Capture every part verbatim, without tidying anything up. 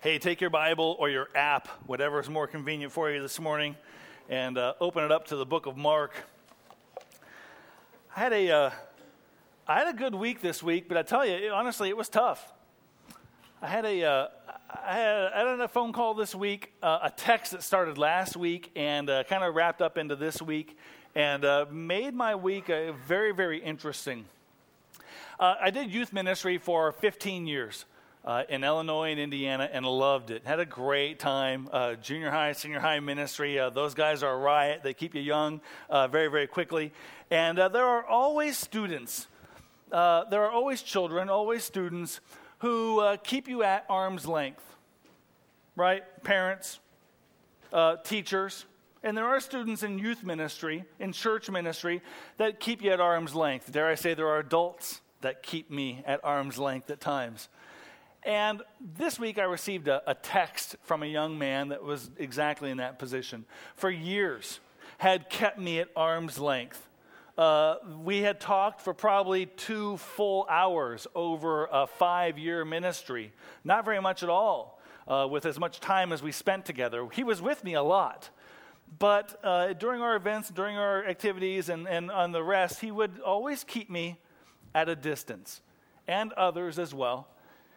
Hey, take your Bible or your app, whatever is more convenient for you this morning, and uh, open it up to the book of Mark. I had a, uh, I had a good week this week, but I tell you, it, honestly, it was tough. I had a, uh, I had, I had a phone call this week, uh, a text that started last week and uh, kind of wrapped up into this week, and uh, made my week uh, very, very interesting. Uh, I did youth ministry for fifteen years. Uh, in Illinois and Indiana, and loved it. Had a great time. Uh, junior high, senior high ministry. Uh, those guys are a riot. They keep you young uh, very, very quickly. And uh, there are always students. Uh, there are always children, always students who uh, keep you at arm's length. Right? Parents, uh, teachers. And there are students in youth ministry, in church ministry, that keep you at arm's length. Dare I say there are adults that keep me at arm's length at times. And this week I received a, a text from a young man that was exactly in that position. For years, had kept me at arm's length. Uh, we had talked for probably two full hours over a five-year ministry. Not very much at all, uh, with as much time as we spent together. He was with me a lot. But uh, during our events, during our activities, and, and on the rest, he would always keep me at a distance, and others as well.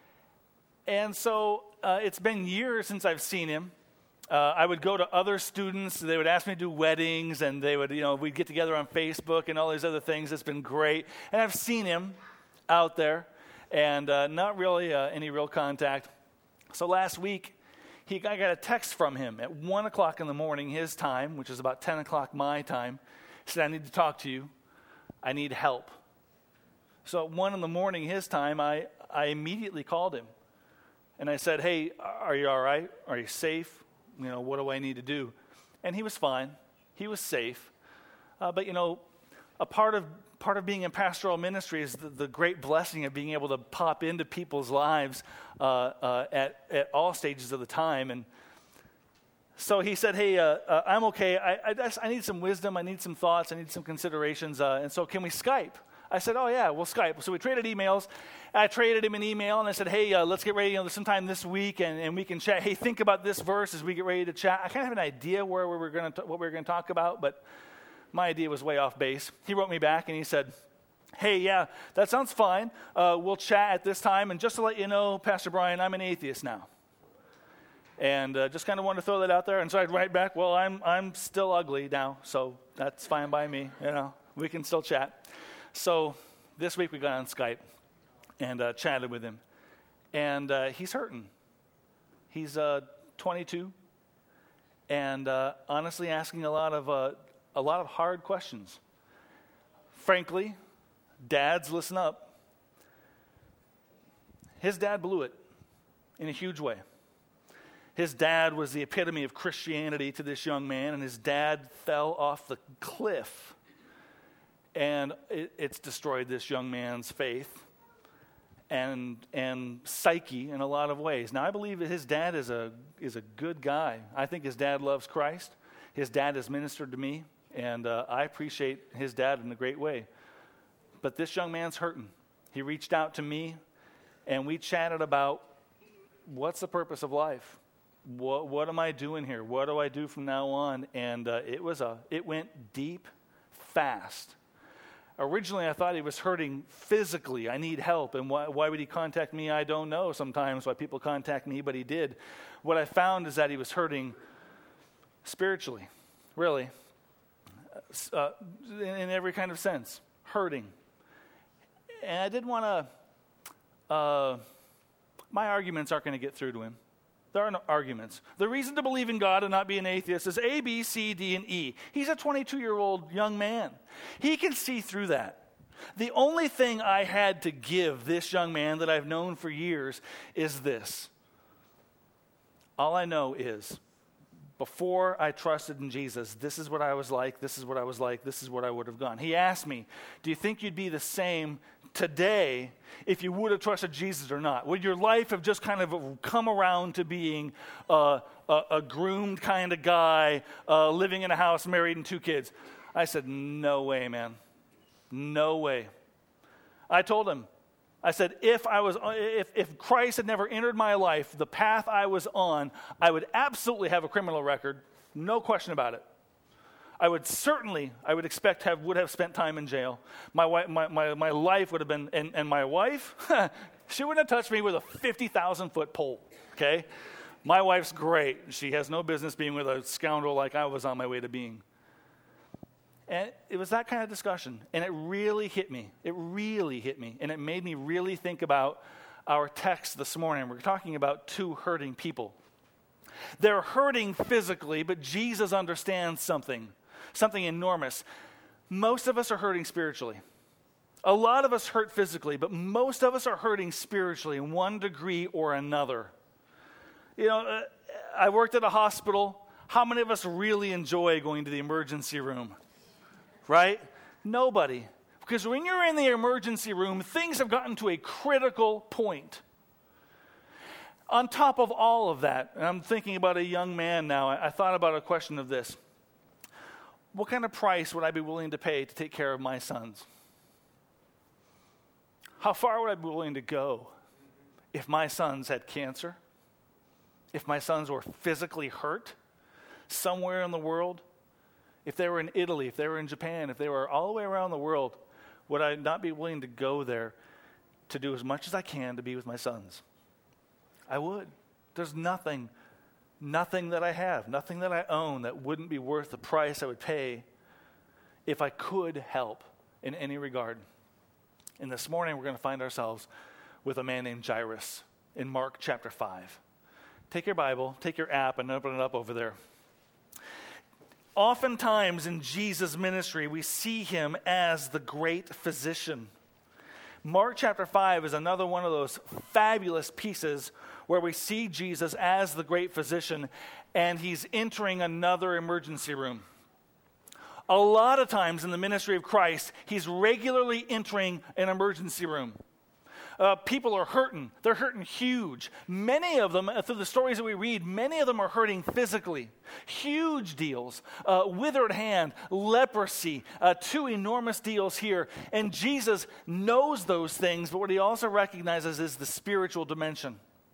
And so uh, it's been years since I've seen him. Uh, I would go to other students. They would ask me to do weddings, and they would, you know, we'd get together on Facebook and all these other things. It's been great. And I've seen him out there, and uh, not really uh, any real contact. So last week, he, I got a text from him at one o'clock in the morning, his time, which is about ten o'clock my time. He said, I need to talk to you. I need help. So at one in the morning, his time, I, I immediately called him. And I said, hey, are you all right? Are you safe? You know, what do I need to do? And he was fine. He was safe. Uh, but, you know, a part of part of being in pastoral ministry is the, the great blessing of being able to pop into people's lives uh, uh, at, at all stages of the time. And so he said, hey, uh, uh, I'm okay. I, I, just, I need some wisdom. I need some thoughts. I need some considerations. Uh, and so can we Skype? I said, oh, yeah, we'll Skype. So we traded emails. I traded him an email, and I said, hey, uh, let's get ready, you know, sometime this week, and, and we can chat. Hey, think about this verse as we get ready to chat. I kind of have an idea where we were going to what we were going to talk about, but my idea was way off base. He wrote me back, and he said, hey, yeah, that sounds fine. Uh, we'll chat at this time, and just to let you know, Pastor Brian, I'm an atheist now. And uh, just kind of wanted to throw that out there. And so I'd write back, well, I'm I'm still ugly now, so that's fine by me. You know, we can still chat. So this week we got on Skype and uh, chatted with him. And uh, he's hurting. He's uh, twenty-two and uh, honestly asking a lot of uh, a lot of hard questions. Frankly, dads, listen up. His dad blew it in a huge way. His dad was the epitome of Christianity to this young man, and his dad fell off the cliff. And it, it's destroyed this young man's faith and and psyche in a lot of ways. Now, I believe that his dad is a is a good guy. I think his dad loves Christ. His dad has ministered to me, and uh, I appreciate his dad in a great way. But this young man's hurting. He reached out to me, and we chatted about what's the purpose of life. What what am I doing here? What do I do from now on? And uh, it was a it went deep, fast. Originally, I thought he was hurting physically. I need help. And why, why would he contact me? I don't know sometimes why people contact me, but he did. What I found is that he was hurting spiritually, really, uh, in, in every kind of sense, hurting. And I didn't want to, uh, my arguments aren't going to get through to him. There are no arguments. The reason to believe in God and not be an atheist is A, B, C, D, and E. He's a twenty-two-year-old young man. He can see through that. The only thing I had to give this young man that I've known for years is this. All I know is, before I trusted in Jesus, this is what I was like, this is what I was like, this is what I would have done. He asked me, do you think you'd be the same today if you would have trusted Jesus or not? Would your life have just kind of come around to being uh, a, a groomed kind of guy, uh, living in a house, married, and two kids? I said, no way, man. No way. I told him, I said, if I was, if, if Christ had never entered my life, the path I was on, I would absolutely have a criminal record, no question about it. I would certainly, I would expect, have would have spent time in jail. My wife, my, my, my life would have been, and, and my wife, she wouldn't have touched me with a fifty thousand foot pole, okay? My wife's great. She has no business being with a scoundrel like I was on my way to being. And it was that kind of discussion, and it really hit me. It really hit me, and it made me really think about our text this morning. We're talking about two hurting people. They're hurting physically, but Jesus understands something, something enormous. Most of us are hurting spiritually. A lot of us hurt physically, but most of us are hurting spiritually in one degree or another. You know, uh, I worked at a hospital. How many of us really enjoy going to the emergency room? Right? Nobody. Because when you're in the emergency room, things have gotten to a critical point. On top of all of that, and I'm thinking about a young man now, I, I thought about a question of this. What kind of price would I be willing to pay to take care of my sons? How far would I be willing to go if my sons had cancer? If my sons were physically hurt somewhere in the world? If they were in Italy, if they were in Japan, if they were all the way around the world, would I not be willing to go there to do as much as I can to be with my sons? I would. There's nothing, nothing that I have, nothing that I own that wouldn't be worth the price I would pay if I could help in any regard. And this morning we're going to find ourselves with a man named Jairus in Mark chapter five. Take your Bible, take your app, and open it up over there. Oftentimes in Jesus' ministry, we see him as the great physician. Mark chapter five is another one of those fabulous pieces where we see Jesus as the great physician, and he's entering another emergency room. A lot of times in the ministry of Christ, he's regularly entering an emergency room. Uh, people are hurting. They're hurting huge. Many of them, uh, through the stories that we read, many of them are hurting physically. Huge deals. Uh, withered hand, leprosy, uh, two enormous deals here. And Jesus knows those things, but what he also recognizes is the spiritual dimension.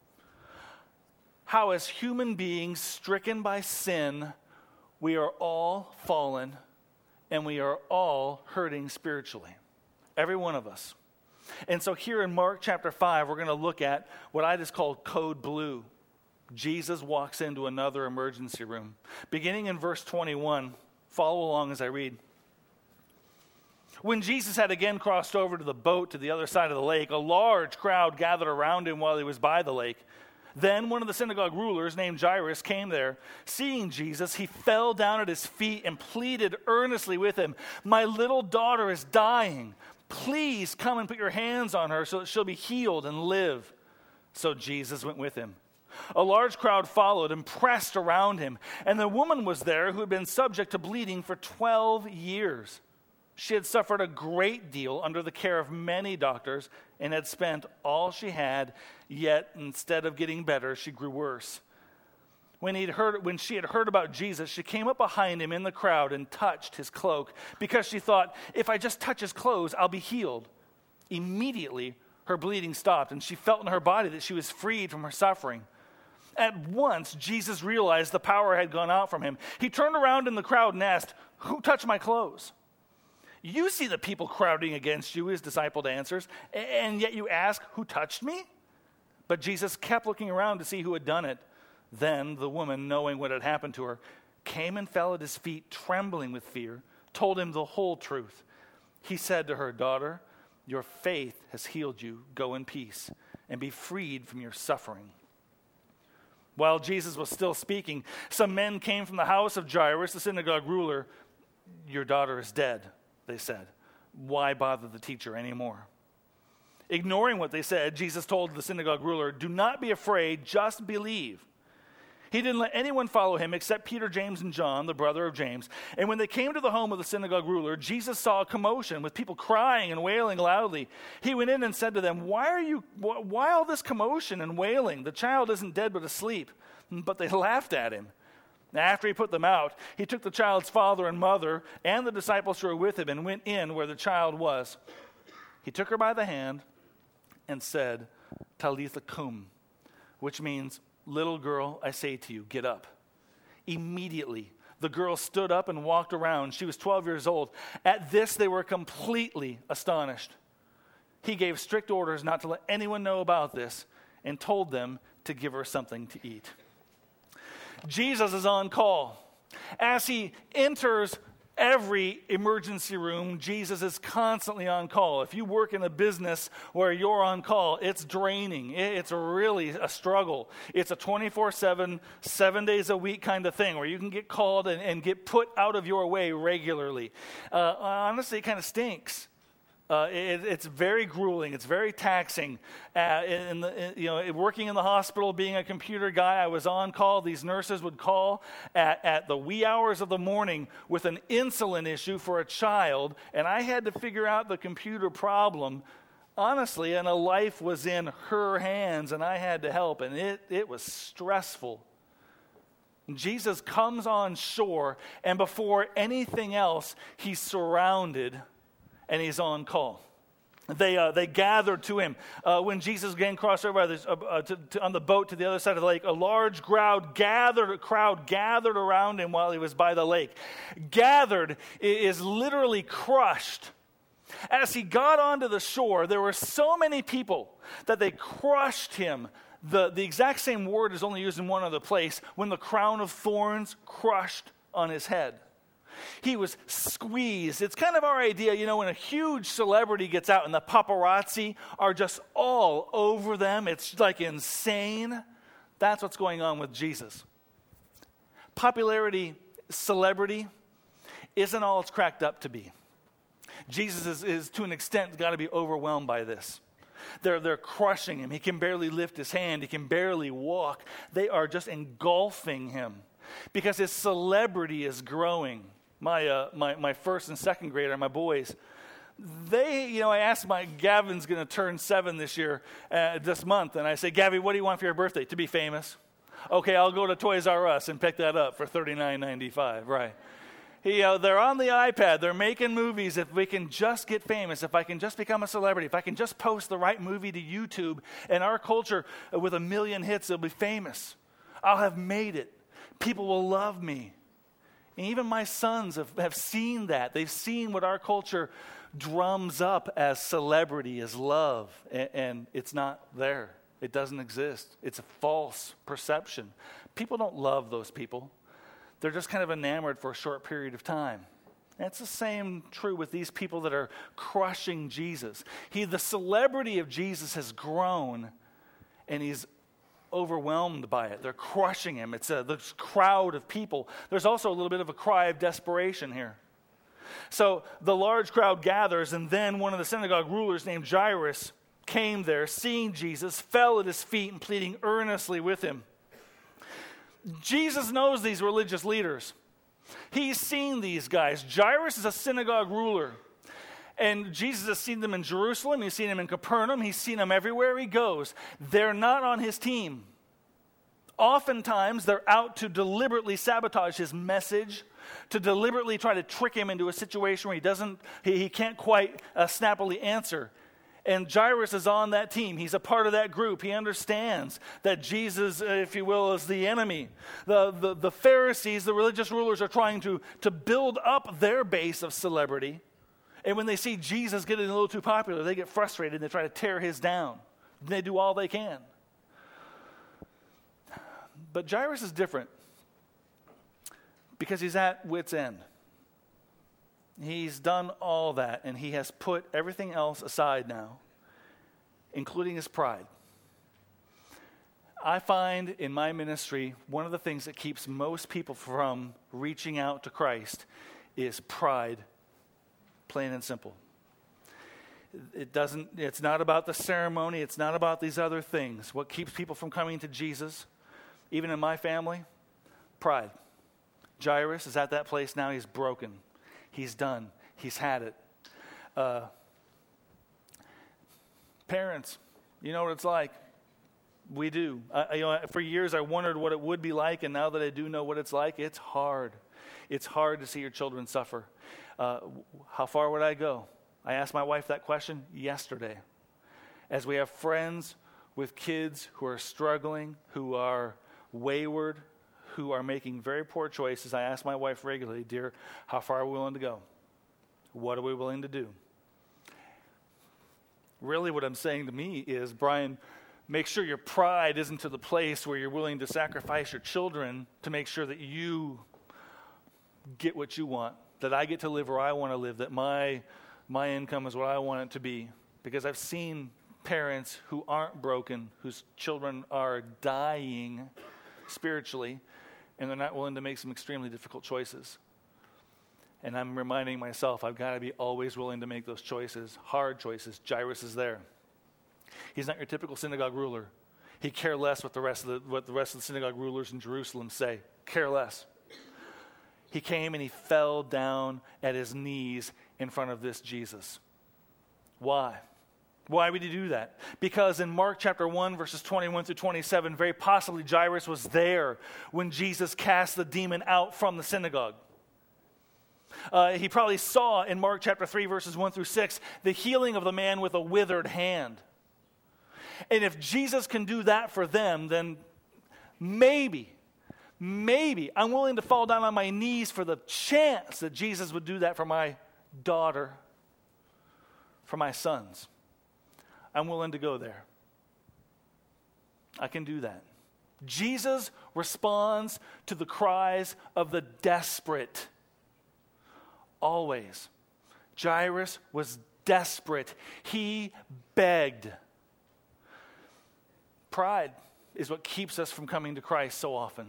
How as human beings stricken by sin, we are all fallen and we are all hurting spiritually. Every one of us. And so here in Mark chapter five, we're going to look at what I just called code blue. Jesus walks into another emergency room. Beginning in verse twenty-one, follow along as I read. When Jesus had again crossed over to the boat to the other side of the lake, a large crowd gathered around him while he was by the lake. Then one of the synagogue rulers named Jairus came there. Seeing Jesus, he fell down at his feet and pleaded earnestly with him, "My little daughter is dying. Please come and put your hands on her so that she'll be healed and live." So Jesus went with him. A large crowd followed and pressed around him. And the woman was there who had been subject to bleeding for twelve years. She had suffered a great deal under the care of many doctors and had spent all she had, yet instead of getting better, she grew worse. When, he'd heard, when she had heard about Jesus, she came up behind him in the crowd and touched his cloak because she thought, if I just touch his clothes, I'll be healed. Immediately, her bleeding stopped, and she felt in her body that she was freed from her suffering. At once, Jesus realized the power had gone out from him. He turned around in the crowd and asked, "Who touched my clothes?" "You see the people crowding against you," his disciple answers, "and yet you ask, 'Who touched me?'" But Jesus kept looking around to see who had done it. Then the woman, knowing what had happened to her, came and fell at his feet, trembling with fear, told him the whole truth. He said to her, "Daughter, your faith has healed you. Go in peace and be freed from your suffering." While Jesus was still speaking, some men came from the house of Jairus, the synagogue ruler. "Your daughter is dead," they said. "Why bother the teacher anymore?" Ignoring what they said, Jesus told the synagogue ruler, "Do not be afraid, just believe." He didn't let anyone follow him except Peter, James, and John, the brother of James. And when they came to the home of the synagogue ruler, Jesus saw a commotion with people crying and wailing loudly. He went in and said to them, "Why are you? Why all this commotion and wailing? The child isn't dead but asleep." But they laughed at him. After he put them out, he took the child's father and mother and the disciples who were with him and went in where the child was. He took her by the hand and said, Talitha cum, which means, little girl, I say to you, get up. Immediately, the girl stood up and walked around. She was twelve years old. At this, they were completely astonished. He gave strict orders not to let anyone know about this and told them to give her something to eat. Jesus is on call. As he enters every emergency room, Jesus is constantly on call. If you work in a business where you're on call, it's draining. It's really a struggle. It's a twenty-four seven, seven days a week kind of thing where you can get called and, and get put out of your way regularly. Uh, honestly, it kind of stinks. Uh, it, it's very grueling. It's very taxing. Uh, in the, in, you know, working in the hospital, being a computer guy, I was on call. These nurses would call at, at the wee hours of the morning with an insulin issue for a child, and I had to figure out the computer problem, honestly, and a life was in her hands, and I had to help, and it, it was stressful. Jesus comes on shore, and before anything else, he's surrounded and he's on call. They uh, they gathered to him. Uh, when Jesus again crossed over this, uh, uh, to, to, on the boat to the other side of the lake, a large crowd gathered, a crowd gathered around him while he was by the lake. Gathered is literally crushed. As he got onto the shore, there were so many people that they crushed him. The, the exact same word is only used in one other place, when the crown of thorns crushed on his head. He was squeezed. It's kind of our idea, you know, when a huge celebrity gets out and the paparazzi are just all over them. It's like insane. That's what's going on with Jesus. Popularity, celebrity, isn't all it's cracked up to be. Jesus is, is to an extent, got to be overwhelmed by this. They're, they're crushing him. He can barely lift his hand. He can barely walk. They are just engulfing him because his celebrity is growing. My, uh, my my first and second grader, my boys, they, you know, I asked my, Gavin's going to turn seven this year, uh, this month, and I say, Gavin, what do you want for your birthday? To be famous. Okay, I'll go to Toys R Us and pick that up for thirty-nine ninety-five, right. He, uh, they're on the iPad, they're making movies. If we can just get famous, if I can just become a celebrity, if I can just post the right movie to YouTube, and our culture uh, with a million hits, it'll be famous. I'll have made it. People will love me. And even my sons have, have seen that. They've seen what our culture drums up as celebrity, as love, and, and it's not there. It doesn't exist. It's a false perception. People don't love those people. They're just kind of enamored for a short period of time. And it's the same true with these people that are crushing Jesus. He, the celebrity of Jesus has grown, and he's overwhelmed by it. They're crushing him. It's a this crowd of people. There's also a little bit of a cry of desperation here. So the large crowd gathers, and then one of the synagogue rulers named Jairus came there, seeing Jesus, fell at his feet and pleading earnestly with him. Jesus knows these religious leaders. He's seen these guys. Jairus is a synagogue ruler. And Jesus has seen them in Jerusalem. He's seen them in Capernaum. He's seen them everywhere he goes. They're not on his team. Oftentimes, they're out to deliberately sabotage his message, to deliberately try to trick him into a situation where he doesn't, he, he can't quite uh, snappily answer. And Jairus is on that team. He's a part of that group. He understands that Jesus, if you will, is the enemy. The, the, the Pharisees, the religious rulers, are trying to, to build up their base of celebrity. And when they see Jesus getting a little too popular, they get frustrated and they try to tear his down. They do all they can. But Jairus is different because he's at wit's end. He's done all that, and he has put everything else aside now, including his pride. I find in my ministry, one of the things that keeps most people from reaching out to Christ is pride. Plain and simple. It doesn't, it's not about the ceremony. It's not about these other things. What keeps people from coming to Jesus, even in my family, pride. Jairus is at that place now. He's broken. He's done. He's had it. Uh, parents, you know what it's like. We do. I, you know, for years I wondered what it would be like, and now that I do know what it's like, it's hard. It's hard to see your children suffer. Uh, how far would I go? I asked my wife that question yesterday. as we have friends with kids who are struggling, who are wayward, who are making very poor choices, I ask my wife regularly, dear, how far are we willing to go? What are we willing to do? Really what I'm saying to me is, Brian, make sure your pride isn't to the place where you're willing to sacrifice your children to make sure that you get what you want, that I get to live where I want to live, that my my income is what I want it to be. Because I've seen parents who aren't broken, whose children are dying spiritually, and they're not willing to make some extremely difficult choices. And I'm reminding myself, I've got to be always willing to make those choices, hard choices. Jairus is there. He's not your typical synagogue ruler. He cared less what the rest of the what the rest of the synagogue rulers in Jerusalem say. Care less. He came and he fell down at his knees in front of this Jesus. Why? Why would he do that? Because in Mark chapter one, verses twenty-one through twenty-seven, very possibly Jairus was there when Jesus cast the demon out from the synagogue. Uh, he probably saw in Mark chapter three, verses one through six, the healing of the man with a withered hand. And if Jesus can do that for them, then maybe, maybe I'm willing to fall down on my knees for the chance that Jesus would do that for my daughter, for my sons. I'm willing to go there. I can do that. Jesus responds to the cries of the desperate. Always. Jairus was desperate. He begged. Pride is what keeps us from coming to Christ so often.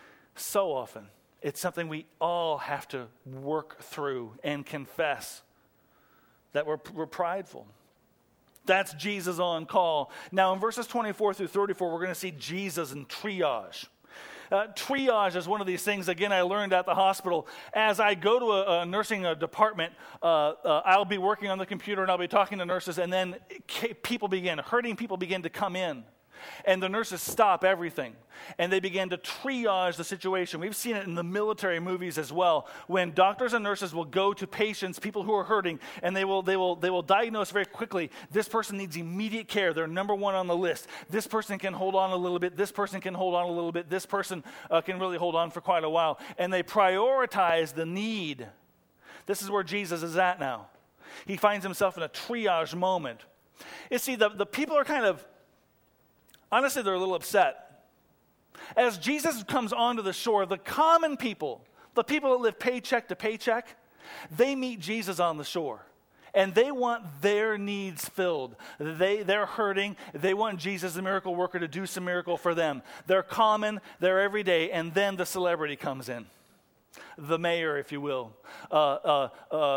So often. It's something we all have to work through and confess that we're, we're prideful. That's Jesus on call. Now in verses twenty-four through thirty-four, we're going to see Jesus in triage. Uh, triage is one of these things, again, I learned at the hospital. As I go to a, a nursing uh, department, uh, uh, I'll be working on the computer and I'll be talking to nurses, and then people begin, hurting people begin to come in. And the nurses stop everything, and they begin to triage the situation. We've seen it in the military movies as well, when doctors and nurses will go to patients, people who are hurting, and they will they will they will diagnose very quickly. This person needs immediate care. They're number one on the list. This person can hold on a little bit. This person can hold on a little bit. This person uh, can really hold on for quite a while. And they prioritize the need. This is where Jesus is at now. He finds himself in a triage moment. You see, the, the people are kind of, honestly, they're a little upset. As Jesus comes onto the shore, the common people, the people that live paycheck to paycheck, they meet Jesus on the shore. And they want their needs filled. They, they're hurting. They want Jesus, the miracle worker, to do some miracle for them. They're common. They're everyday. And then the celebrity comes in. The mayor, if you will. Uh, uh, uh,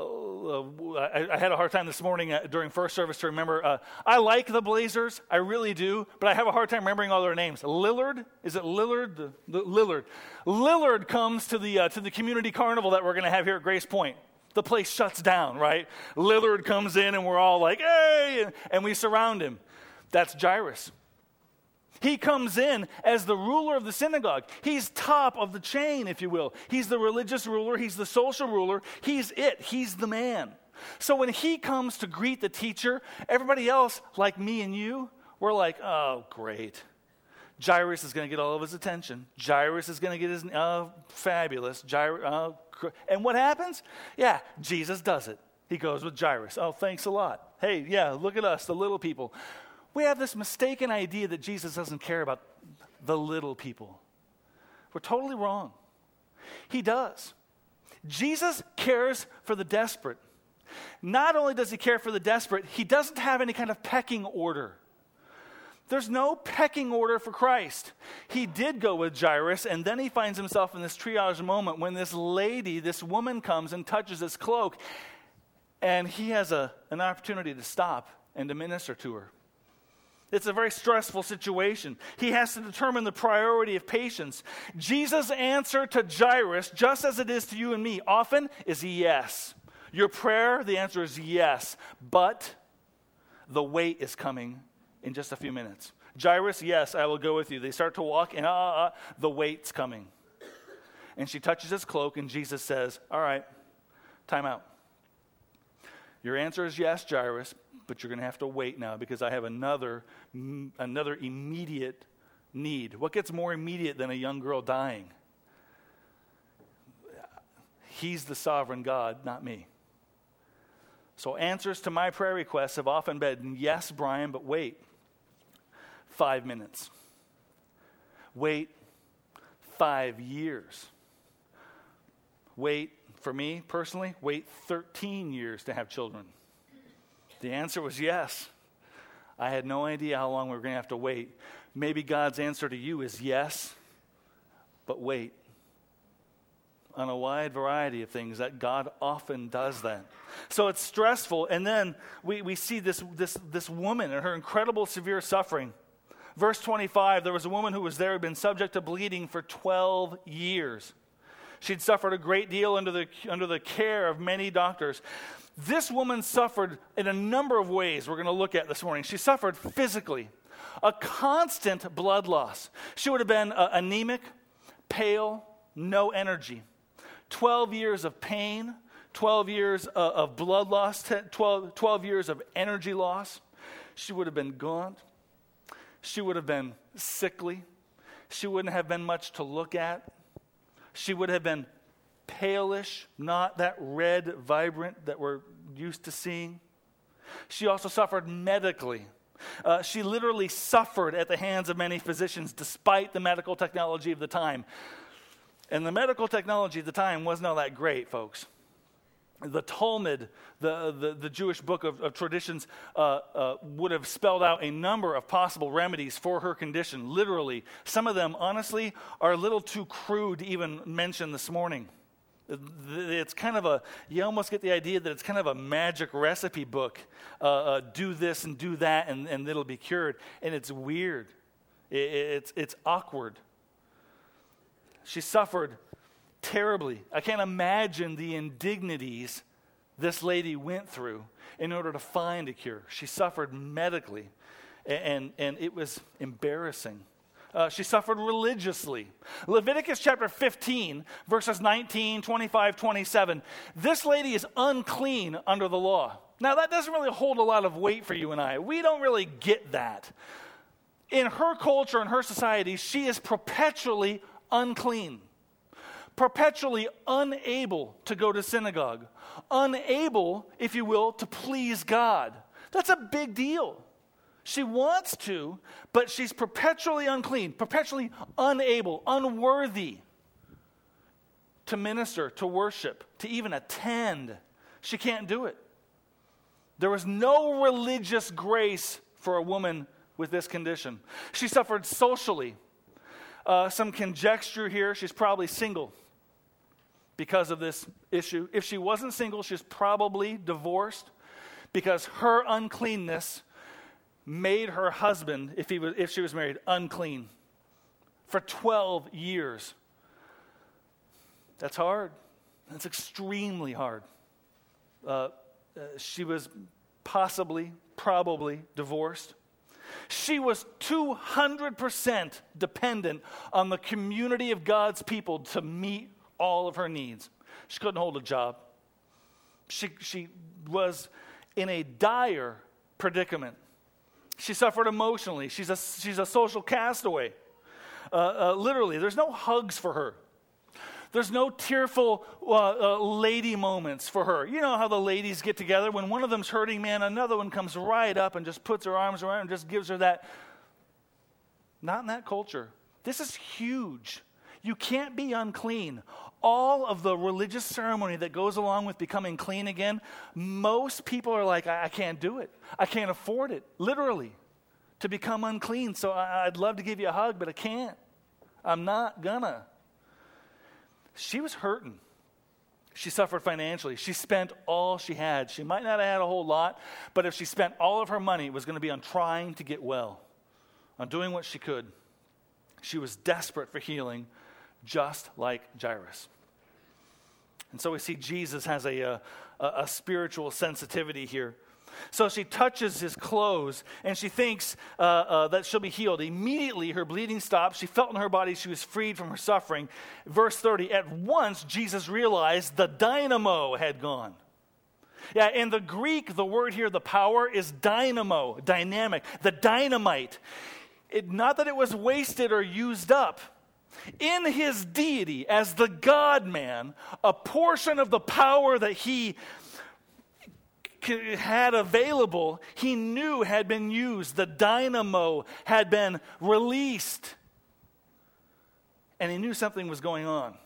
uh, I, I had a hard time this morning uh, during first service to remember. Uh, I like the Blazers, I really do, but I have a hard time remembering all their names. Lillard, is it Lillard? The, the, Lillard. Lillard comes to the uh, to the community carnival that we're going to have here at Grace Point. The place shuts down, right? Lillard comes in, and we're all like, "Hey!" and, and we surround him. That's Jairus. He comes in as the ruler of the synagogue. He's top of the chain, if you will. He's the religious ruler. He's the social ruler. He's it. He's the man. So when he comes to greet the teacher, everybody else, like me and you, we're like, oh, great. Jairus is going to get all of his attention. Jairus is going to get his, oh, fabulous. Jairus, oh, and what happens? Yeah, Jesus does it. He goes with Jairus. Oh, thanks a lot. Hey, yeah, look at us, the little people. We have this mistaken idea that Jesus doesn't care about the little people. We're totally wrong. He does. Jesus cares for the desperate. Not only does he care for the desperate, he doesn't have any kind of pecking order. There's no pecking order for Christ. He did go with Jairus, and then he finds himself in this triage moment when this lady, this woman comes and touches his cloak, and he has a, an opportunity to stop and to minister to her. It's a very stressful situation. He has to determine the priority of patience. Jesus' answer to Jairus, just as it is to you and me, often is yes. Your prayer, the answer is yes. But the wait is coming in just a few minutes. Jairus, yes, I will go with you. They start to walk, and uh, uh, the wait's coming. And she touches his cloak, and Jesus says, all right, time out. Your answer is yes, Jairus, but you're going to have to wait now because I have another, another immediate need. What gets more immediate than a young girl dying? He's the sovereign God, not me. So answers to my prayer requests have often been, yes, Brian, but wait. Five minutes. Wait five years. Wait, for me personally, wait thirteen years to have children. The answer was yes. I had no idea how long we were going to have to wait. Maybe God's answer to you is yes, but wait. On a wide variety of things, that God often does that. So it's stressful, and then we, we see this, this, this woman and her incredible severe suffering. Verse twenty-five, there was a woman who was there, had been subject to bleeding for twelve years. She'd suffered a great deal under the, under the care of many doctors. This woman suffered in a number of ways we're going to look at this morning. She suffered physically, a constant blood loss. She would have been uh, anemic, pale, no energy. twelve years of pain, twelve years uh, of blood loss, twelve, twelve years of energy loss. She would have been gaunt. She would have been sickly. She wouldn't have been much to look at. She would have been palish, not that red, vibrant that we're used to seeing. She also suffered medically. Uh, she literally suffered at the hands of many physicians despite the medical technology of the time. And the medical technology at the time wasn't all that great, folks. The Talmud, the, the, the Jewish book of, of traditions, uh, uh, would have spelled out a number of possible remedies for her condition, literally. Some of them, honestly, are a little too crude to even mention this morning. It's kind of a, you almost get the idea that it's kind of a magic recipe book. Uh, uh, do this and do that and, and it'll be cured. And it's weird. It, it's, it's awkward. She suffered terribly. I can't imagine the indignities this lady went through in order to find a cure. She suffered medically, and, and, and it was embarrassing. Uh, she suffered religiously. Leviticus chapter fifteen, verses nineteen, twenty-five, twenty-seven. This lady is unclean under the law. Now, that doesn't really hold a lot of weight for you and I. We don't really get that. In her culture, in her society, she is perpetually unclean. Perpetually unable to go to synagogue, unable, if you will, to please God. That's a big deal. She wants to, but she's perpetually unclean, perpetually unable, unworthy to minister, to worship, to even attend. She can't do it. There was no religious grace for a woman with this condition. She suffered socially. Uh, some conjecture here, she's probably single because of this issue. If she wasn't single, she's probably divorced because her uncleanness made her husband, if he was, if she was married, unclean for twelve years. That's hard. That's extremely hard. Uh, uh, she was possibly, probably divorced. She was two hundred percent dependent on the community of God's people to meet all of her needs. She couldn't hold a job. She, she was in a dire predicament. She suffered emotionally. She's a, she's a social castaway. Uh, uh, literally, there's no hugs for her. There's no tearful uh, uh, lady moments for her. You know how the ladies get together? When one of them's hurting, man, another one comes right up and just puts her arms around her and just gives her that. Not in that culture. This is huge. You can't be unclean. All of the religious ceremony that goes along with becoming clean again, most people are like, I, I can't do it. I can't afford it, literally, to become unclean. So I, I'd love to give you a hug, but I can't. I'm not gonna. She was hurting. She suffered financially. She spent all she had. She might not have had a whole lot, but if she spent all of her money, it was going to be on trying to get well, on doing what she could. She was desperate for healing, just like Jairus. And so we see Jesus has a, a, a spiritual sensitivity here. So she touches his clothes, and she thinks uh, uh, that she'll be healed. Immediately, her bleeding stopped. She felt in her body she was freed from her suffering. Verse thirty, at once, Jesus realized the dynamo had gone. Yeah, in the Greek, the word here, the power, is dynamo, dynamic, the dynamite. It, not that it was wasted or used up. In his deity, as the God-man, a portion of the power that he had available, he knew had been used. The dynamo had been released. And he knew something was going on.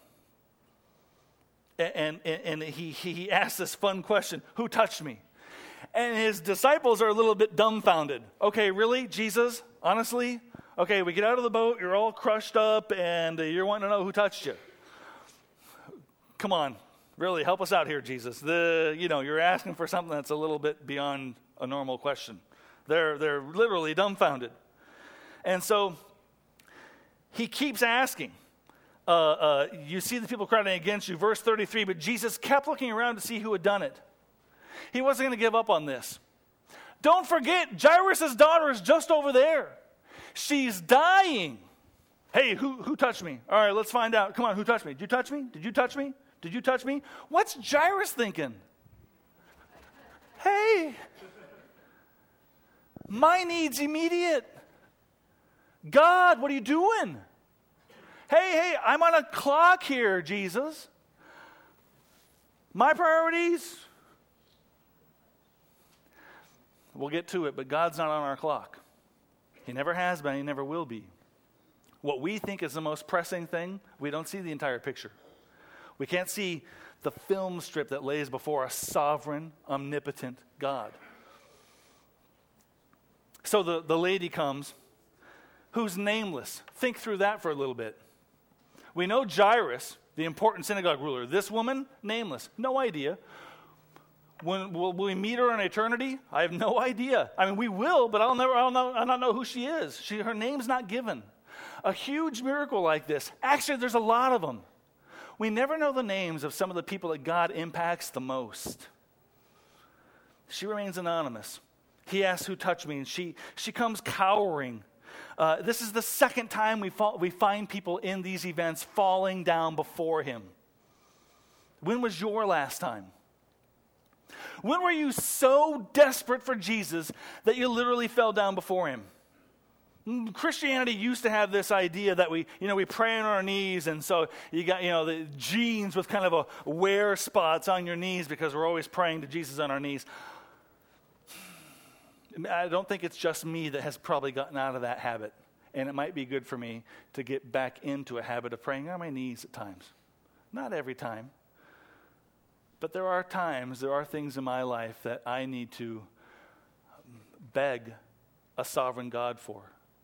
And, and, and he, he asked this fun question, who touched me? And his disciples are a little bit dumbfounded. Okay, really, Jesus? Honestly? Okay, we get out of the boat, you're all crushed up, and you're wanting to know who touched you. Come on, really, help us out here, Jesus. The, you know, you're asking for something that's a little bit beyond a normal question. They're, they're literally dumbfounded. And so he keeps asking. Uh, uh, you see the people crowding against you. Verse thirty-three, but Jesus kept looking around to see who had done it. He wasn't going to give up on this. Don't forget, Jairus' daughter is just over there. She's dying. Hey, who, who touched me? All right, let's find out. Come on, who touched me? Did you touch me? Did you touch me? Did you touch me? What's Jairus thinking? Hey, my need's immediate. God, what are you doing? Hey, hey, I'm on a clock here, Jesus. My priorities. We'll get to it, but God's not on our clock. He never has been, he never will be. What we think is the most pressing thing, we don't see the entire picture. We can't see the film strip that lays before a sovereign, omnipotent God. So the, the lady comes, who's nameless. Think through that for a little bit. We know Jairus, the important synagogue ruler. This woman, nameless. No idea. When will, will we meet her in eternity? I have no idea. I mean, we will, but I'll never. I'll, know, I'll not know who she is. She, her name's not given. A huge miracle like this. Actually, there's a lot of them. We never know the names of some of the people that God impacts the most. She remains anonymous. He asks, "Who touched me?" And she she comes cowering. Uh, this is the second time we fall, we find people in these events falling down before him. When was your last time? When were you so desperate for Jesus that you literally fell down before him? Christianity used to have this idea that we, you know, we pray on our knees, and so you got, you know, the jeans with kind of a wear spots on your knees because we're always praying to Jesus on our knees. I don't think it's just me that has probably gotten out of that habit, and it might be good for me to get back into a habit of praying on my knees at times. Not every time. But there are times, there are things in my life that I need to beg a sovereign God for.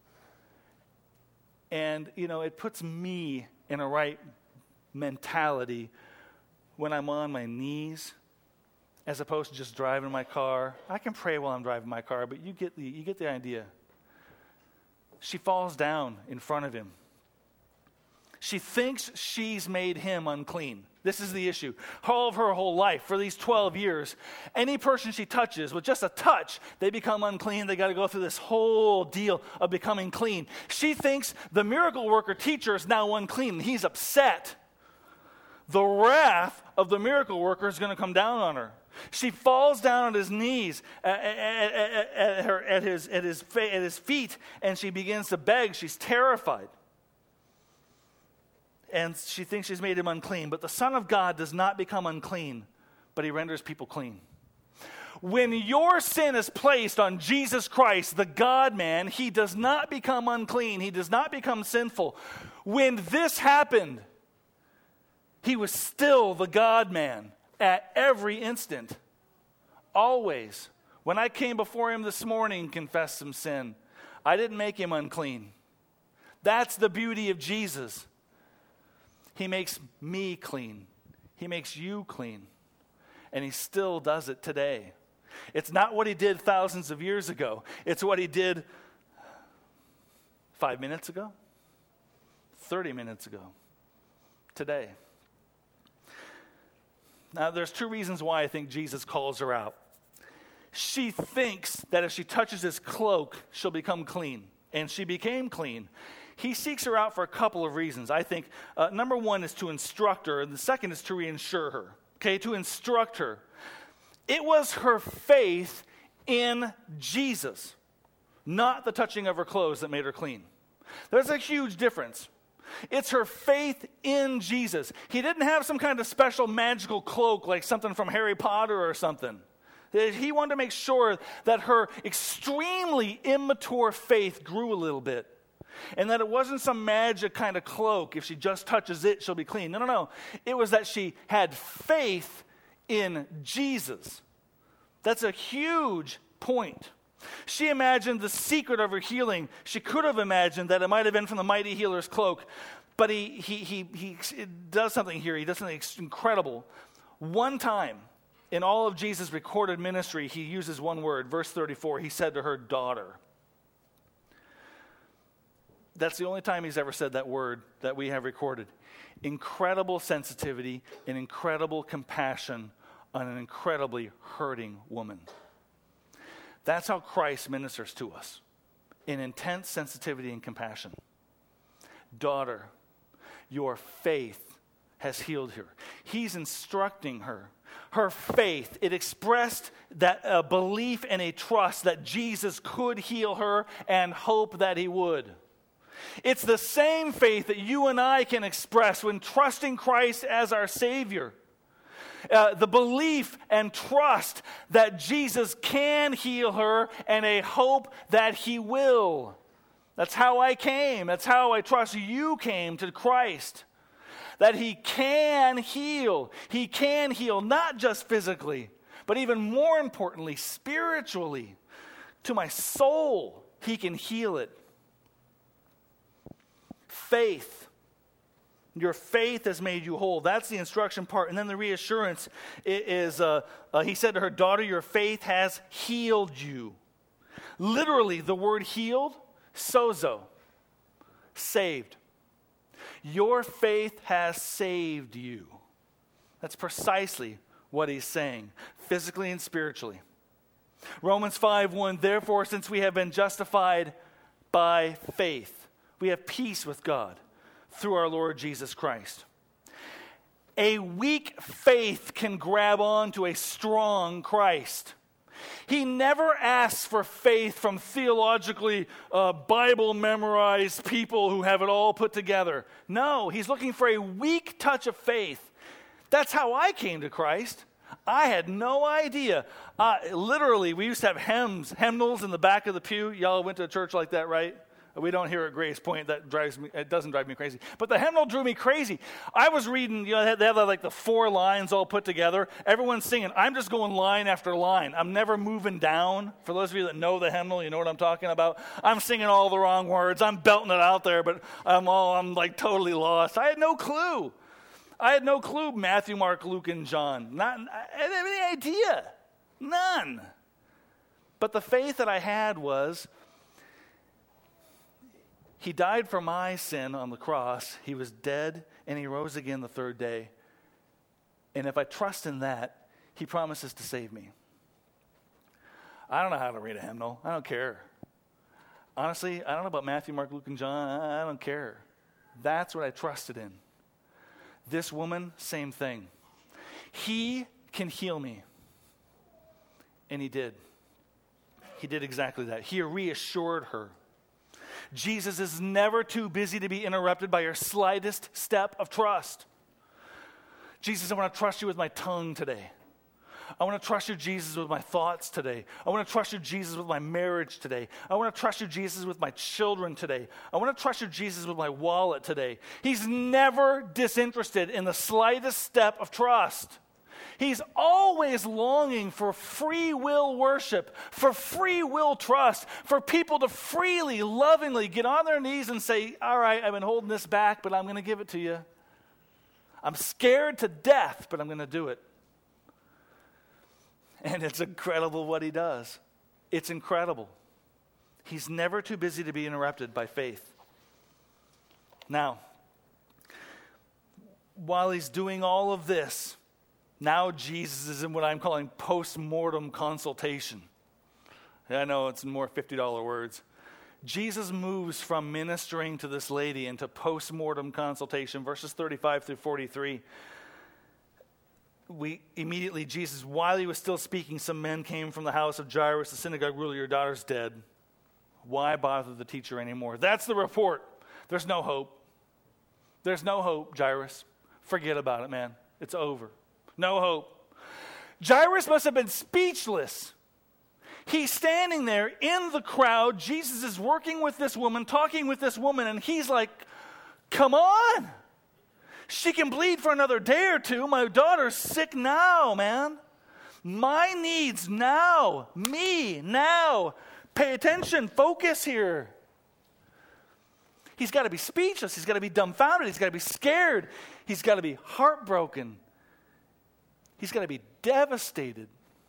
And, you know, it puts me in a right mentality when I'm on my knees as opposed to just driving my car. I can pray while I'm driving my car, but you get the, you get the idea. She falls down in front of him. She thinks she's made him unclean. This is the issue. All of her whole life, for these twelve years, any person she touches, with just a touch, they become unclean. They got to go through this whole deal of becoming clean. She thinks the miracle worker teacher is now unclean. He's upset. The wrath of the miracle worker is going to come down on her. She falls down on his knees, at, at, at, at, her, at, his, at, his, at his feet, and she begins to beg. She's terrified. And she thinks she's made him unclean. But the Son of God does not become unclean, but he renders people clean. When your sin is placed on Jesus Christ, the God-man, he does not become unclean. He does not become sinful. When this happened, he was still the God-man at every instant. Always. When I came before him this morning and confessed some sin, I didn't make him unclean. That's the beauty of Jesus. He makes me clean. He makes you clean. And he still does it today. It's not what he did thousands of years ago. It's what he did five minutes ago, thirty minutes ago, today. Now, there's two reasons why I think Jesus calls her out. She thinks that if she touches his cloak, she'll become clean. And she became clean. He seeks her out for a couple of reasons. I think uh, number one is to instruct her, and the second is to reassure her. Okay, to instruct her. It was her faith in Jesus, not the touching of her clothes that made her clean. There's a huge difference. It's her faith in Jesus. He didn't have some kind of special magical cloak like something from Harry Potter or something. He wanted to make sure that her extremely immature faith grew a little bit. And that it wasn't some magic kind of cloak. If she just touches it, she'll be clean. No, no, no. It was that she had faith in Jesus. That's a huge point. She imagined the secret of her healing. She could have imagined that it might have been from the mighty healer's cloak. But he, he, he, he does something here. He does something incredible. One time in all of Jesus' recorded ministry, he uses one word. Verse thirty-four, he said to her, daughter. That's the only time he's ever said that word that we have recorded. Incredible sensitivity and incredible compassion on an incredibly hurting woman. That's how Christ ministers to us, in intense sensitivity and compassion. Daughter, your faith has healed her. He's instructing her. Her faith, it expressed that uh, belief and a trust that Jesus could heal her and hope that he would. It's the same faith that you and I can express when trusting Christ as our Savior. Uh, the belief and trust that Jesus can heal her and a hope that he will. That's how I came. That's how I trust you came to Christ. That he can heal. He can heal not just physically, but even more importantly, spiritually. To my soul, he can heal it. Faith. Your faith has made you whole. That's the instruction part. And then the reassurance is, uh, uh, he said to her, daughter, your faith has healed you. Literally, the word healed, sozo, saved. Your faith has saved you. That's precisely what he's saying, physically and spiritually. Romans five one, therefore, since we have been justified by faith, we have peace with God through our Lord Jesus Christ. A weak faith can grab on to a strong Christ. He never asks for faith from theologically uh, Bible memorized people who have it all put together. No, he's looking for a weak touch of faith. That's how I came to Christ. I had no idea. Uh, literally, we used to have hymns, hymnals in the back of the pew. Y'all went to a church like that, right? We don't hear at Grace Point. That drives me. It doesn't drive me crazy. But the hymnal drew me crazy. I was reading. You know, they have, they have like the four lines all put together. Everyone's singing. I'm just going line after line. I'm never moving down. For those of you that know the hymnal, you know what I'm talking about. I'm singing all the wrong words. I'm belting it out there, but I'm all. I'm like totally lost. I had no clue. I had no clue. Matthew, Mark, Luke, and John. Not. I didn't have any idea. None. But the faith that I had was, he died for my sin on the cross. He was dead, and he rose again the third day. And if I trust in that, he promises to save me. I don't know how to read a hymnal. I don't care. Honestly, I don't know about Matthew, Mark, Luke, and John. I don't care. That's what I trusted in. This woman, same thing. He can heal me. And he did. He did exactly that. He reassured her. Jesus is never too busy to be interrupted by your slightest step of trust. Jesus, I want to trust you with my tongue today. I want to trust you, Jesus, with my thoughts today. I want to trust you, Jesus, with my marriage today. I want to trust you, Jesus, with my children today. I want to trust you, Jesus, with my wallet today. He's never disinterested in the slightest step of trust. He's always longing for free will worship, for free will trust, for people to freely, lovingly get on their knees and say, all right, I've been holding this back, but I'm going to give it to you. I'm scared to death, but I'm going to do it. And it's incredible what he does. It's incredible. He's never too busy to be interrupted by faith. Now, while he's doing all of this, now Jesus is in what I'm calling post-mortem consultation. I know it's more fifty dollar words. Jesus moves from ministering to this lady into post-mortem consultation, verses thirty-five through forty-three. we immediately, Jesus, while he was still speaking, some men came from the house of Jairus, the synagogue ruler. Your daughter's dead. Why bother the teacher anymore? That's the report. There's no hope. There's no hope, Jairus. Forget about it, man. It's over. No hope. Jairus must have been speechless. He's standing there in the crowd. Jesus is working with this woman, talking with this woman, and he's like, come on. She can bleed for another day or two. My daughter's sick now, man. My needs now. Me now. Pay attention. Focus here. He's got to be speechless. He's got to be dumbfounded. He's got to be scared. He's got to be heartbroken. He's got to be devastated.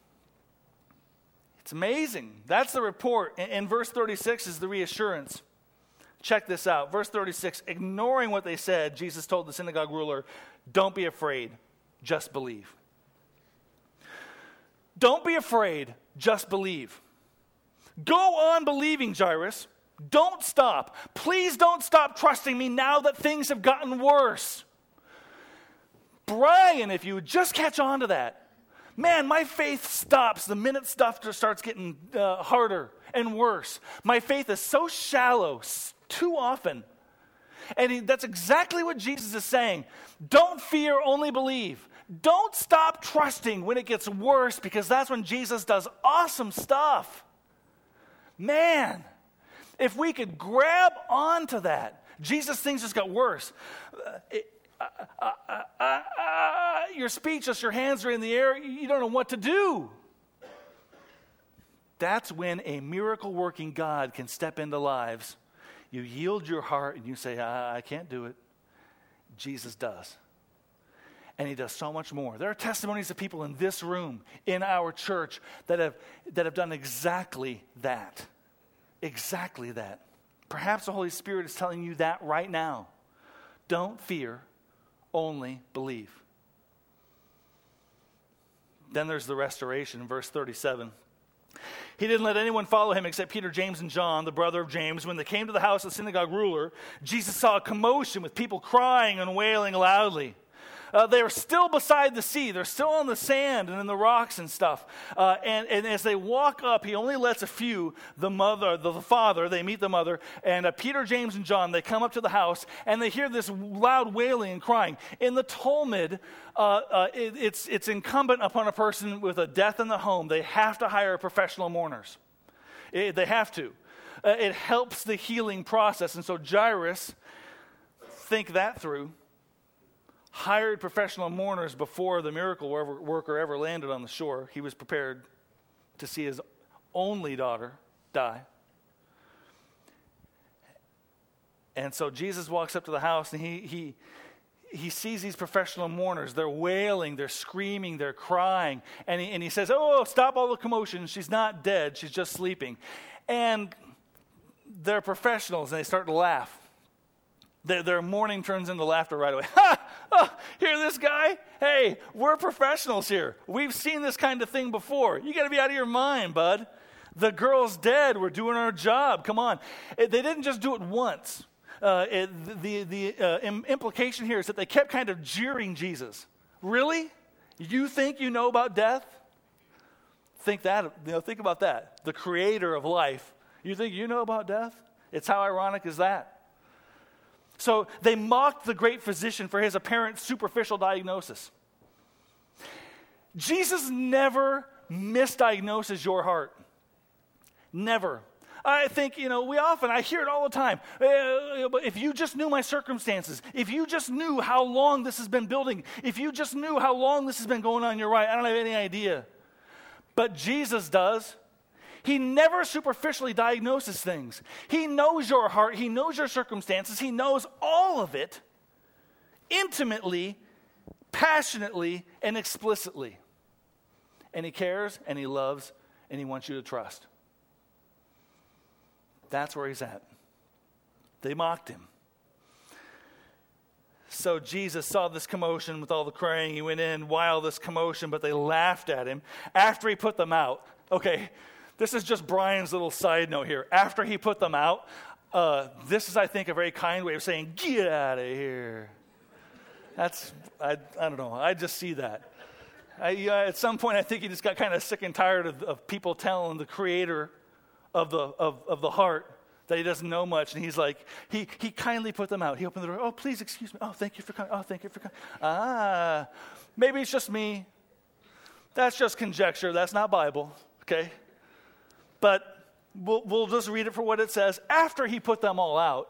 It's amazing. That's the report. In, in verse thirty-six is the reassurance. Check this out. Verse thirty-six, ignoring what they said, Jesus told the synagogue ruler, don't be afraid, just believe. Don't be afraid, just believe. Go on believing, Jairus. Don't stop. Please don't stop trusting me now that things have gotten worse. Brian, if you would just catch on to that. Man, my faith stops the minute stuff just starts getting uh, harder and worse. My faith is so shallow too often. And he, that's exactly what Jesus is saying. Don't fear, only believe. Don't stop trusting when it gets worse, because that's when Jesus does awesome stuff. Man, if we could grab onto that. Jesus, things just got worse. Uh, it, uh, uh, uh, uh, uh, you're speechless, your hands are in the air, you don't know what to do. That's when a miracle-working God can step into lives. You yield your heart and you say, I, I can't do it. Jesus does. And he does so much more. There are testimonies of people in this room, in our church, that have that have done exactly that. Exactly that. Perhaps the Holy Spirit is telling you that right now. Don't fear, only believe. Then there's the restoration in verse thirty-seven. He didn't let anyone follow him except Peter, James, and John, the brother of James. When they came to the house of the synagogue ruler, Jesus saw a commotion with people crying and wailing loudly. Uh, they are still beside the sea. They're still on the sand and in the rocks and stuff. Uh, and, and as they walk up, he only lets a few, the mother, the, the father, they meet the mother, and uh, Peter, James, and John, they come up to the house, and they hear this loud wailing and crying. In the Talmud, uh, uh, it, it's, it's incumbent upon a person with a death in the home. They have to hire professional mourners. It, they have to. Uh, it helps the healing process. And so Jairus, think that through, hired professional mourners before the miracle worker ever landed on the shore. He was prepared to see his only daughter die. And so Jesus walks up to the house, and he he he sees these professional mourners. They're wailing, they're screaming, they're crying. And he, and he says, oh, stop all the commotion. She's not dead. She's just sleeping. And they're professionals, and they start to laugh. Their, their mourning turns into laughter right away. Ha! Oh, hear this guy? Hey, we're professionals here. We've seen this kind of thing before. You got to be out of your mind, bud. The girl's dead. We're doing our job. Come on. It, they didn't just do it once. Uh, it, the the uh, im- implication here is that they kept kind of jeering Jesus. Really? You think you know about death? Think that. You know, think about that. The creator of life. You think you know about death? It's how ironic is that? So they mocked the great physician for his apparent superficial diagnosis. Jesus never misdiagnoses your heart. Never. I think, you know, we often, I hear it all the time. Uh, if you just knew my circumstances, if you just knew how long this has been building, if you just knew how long this has been going on, you're right. I don't have any idea. But Jesus does. He never superficially diagnoses things. He knows your heart. He knows your circumstances. He knows all of it intimately, passionately, and explicitly. And he cares, and he loves, and he wants you to trust. That's where he's at. They mocked him. So Jesus saw this commotion with all the crying. He went in while this commotion, but they laughed at him after he put them out. Okay. This is just Brian's little side note here. After he put them out, uh, this is, I think, a very kind way of saying, get out of here. That's, I, I don't know, I just see that. I, uh, at some point, I think he just got kind of sick and tired of, of people telling the creator of the of, of the heart that he doesn't know much. And he's like, he he kindly put them out. He opened the door. Oh, please excuse me. Oh, thank you for coming. Oh, thank you for coming. Ah, maybe it's just me. That's just conjecture. That's not Bible, okay? But we'll, we'll just read it for what it says. After he put them all out,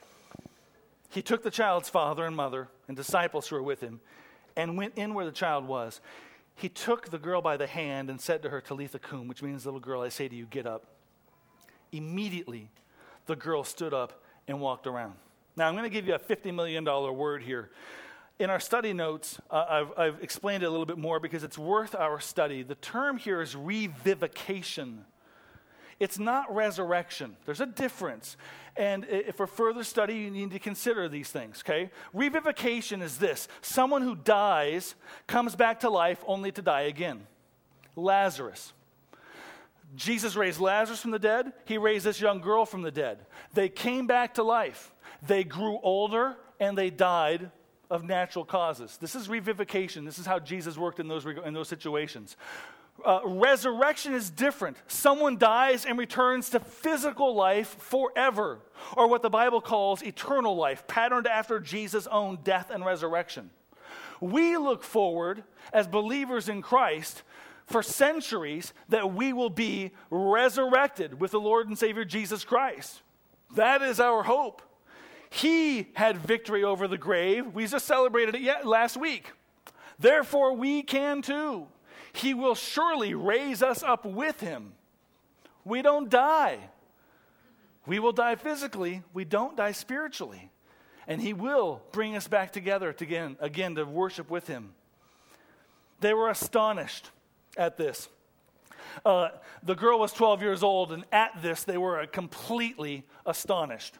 he took the child's father and mother and disciples who were with him and went in where the child was. He took the girl by the hand and said to her, Talitha cum, which means, little girl, I say to you, get up. Immediately, the girl stood up and walked around. Now, I'm going to give you a fifty million dollars word here. In our study notes, uh, I've, I've explained it a little bit more because it's worth our study. The term here is revivication. It's not resurrection. There's a difference. And if for further study, you need to consider these things, okay? Revivication is this. Someone who dies comes back to life only to die again. Lazarus. Jesus raised Lazarus from the dead. He raised this young girl from the dead. They came back to life. They grew older and they died of natural causes. This is revivification. This is how Jesus worked in those, in those situations. Uh, resurrection is different. Someone dies and returns to physical life forever, or what the Bible calls eternal life, patterned after Jesus' own death and resurrection. We look forward as believers in Christ for centuries that we will be resurrected with the Lord and Savior Jesus Christ. That is our hope. He had victory over the grave. We just celebrated it yet last week. Therefore, we can too. He will surely raise us up with him. We don't die. We will die physically. We don't die spiritually. And he will bring us back together to again, again to worship with him. They were astonished at this. Uh, the girl was twelve years old, and at this they were completely astonished.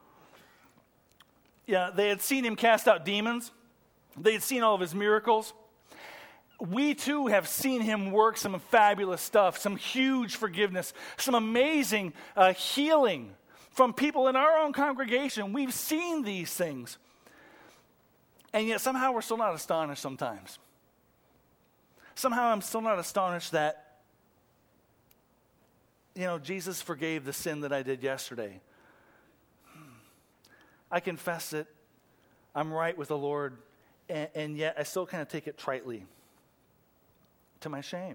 Yeah, they had seen him cast out demons. They had seen all of his miracles. We too have seen him work some fabulous stuff, some huge forgiveness, some amazing uh, healing from people in our own congregation. We've seen these things. And yet somehow we're still not astonished sometimes. Somehow I'm still not astonished that, you know, Jesus forgave the sin that I did yesterday. I confess it. I'm right with the Lord. And, and yet I still kind of take it tritely. To my shame.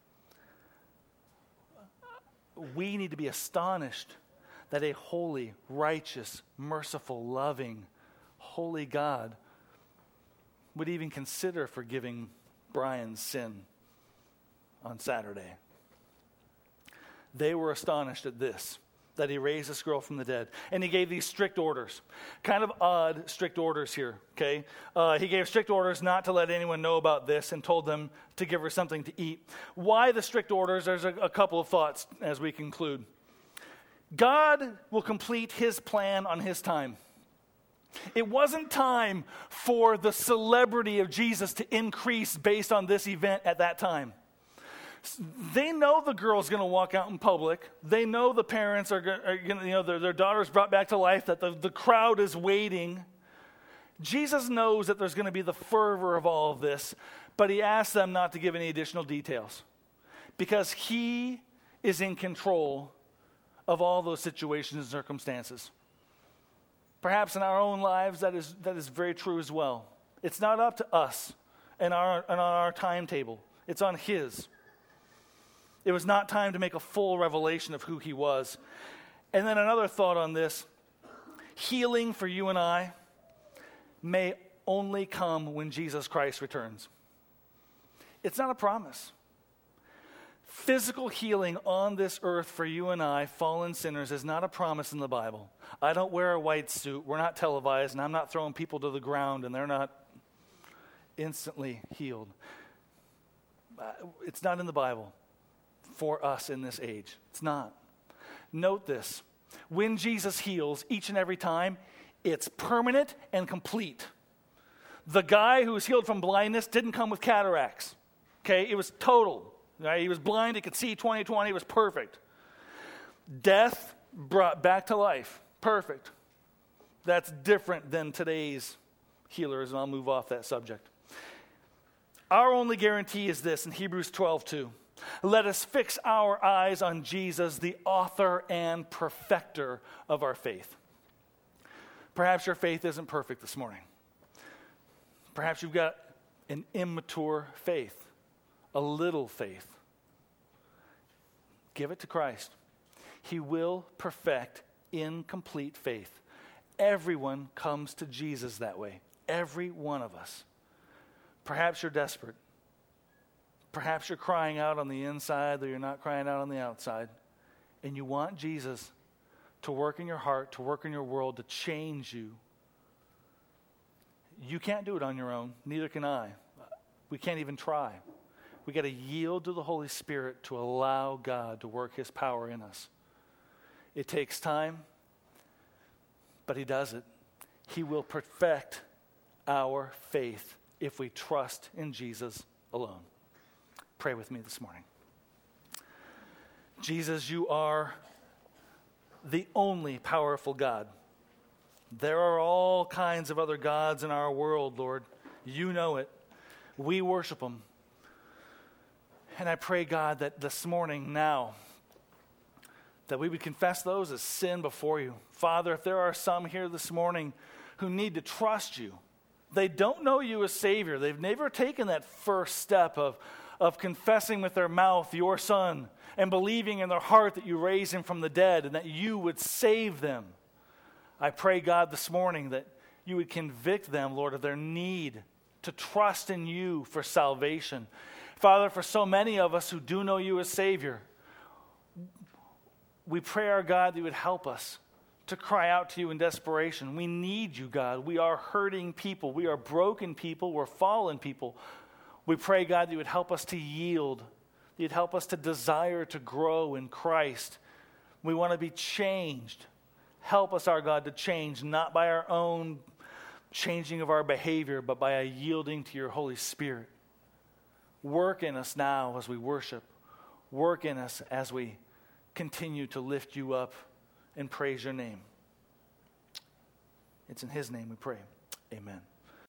We need to be astonished that a holy, righteous, merciful, loving, holy God would even consider forgiving Brian's sin on Saturday. They were astonished at this, that he raised this girl from the dead. And he gave these strict orders. Kind of odd strict orders here, okay? Uh, he gave strict orders not to let anyone know about this and told them to give her something to eat. Why the strict orders? There's a, a couple of thoughts as we conclude. God will complete his plan on his time. It wasn't time for the celebrity of Jesus to increase based on this event at that time. They know the girl's going to walk out in public. They know the parents are going to, you know, their, their daughter's brought back to life, that the, the crowd is waiting. Jesus knows that there's going to be the fervor of all of this, but he asks them not to give any additional details because he is in control of all those situations and circumstances. Perhaps in our own lives, that is, that is very true as well. It's not up to us and, our, and on our timetable. It's on his. It was not time to make a full revelation of who he was. And then another thought on this. Healing for you and I may only come when Jesus Christ returns. It's not a promise. Physical healing on this earth for you and I, fallen sinners, is not a promise in the Bible. I don't wear a white suit. We're not televised, and I'm not throwing people to the ground, and they're not instantly healed. It's not in the Bible. For us in this age. It's not. Note this. When Jesus heals each and every time, it's permanent and complete. The guy who was healed from blindness didn't come with cataracts. Okay, it was total. Right? He was blind, he could see twenty twenty, it was perfect. Death brought back to life. Perfect. That's different than today's healers, and I'll move off that subject. Our only guarantee is this in Hebrews twelve two. Let us fix our eyes on Jesus, the author and perfecter of our faith. Perhaps your faith isn't perfect this morning. Perhaps you've got an immature faith, a little faith. Give it to Christ. He will perfect incomplete faith. Everyone comes to Jesus that way. Every one of us. Perhaps you're desperate. Perhaps you're crying out on the inside, though you're not crying out on the outside. And you want Jesus to work in your heart, to work in your world, to change you. You can't do it on your own. Neither can I. We can't even try. We got to yield to the Holy Spirit to allow God to work his power in us. It takes time, but he does it. He will perfect our faith if we trust in Jesus alone. Pray with me this morning. Jesus, you are the only powerful God. There are all kinds of other gods in our world, Lord. You know it. We worship them. And I pray, God, that this morning now, that we would confess those as sin before you. Father, if there are some here this morning who need to trust you, they don't know you as Savior. They've never taken that first step of, of confessing with their mouth your Son and believing in their heart that you raised him from the dead and that you would save them. I pray, God, this morning that you would convict them, Lord, of their need to trust in you for salvation. Father, for so many of us who do know you as Savior, we pray, our God, that you would help us to cry out to you in desperation. We need you, God. We are hurting people. We are broken people. We're fallen people. We pray, God, that you would help us to yield. That you'd help us to desire to grow in Christ. We want to be changed. Help us, our God, to change, not by our own changing of our behavior, but by a yielding to your Holy Spirit. Work in us now as we worship. Work in us as we continue to lift you up and praise your name. It's in his name we pray. Amen.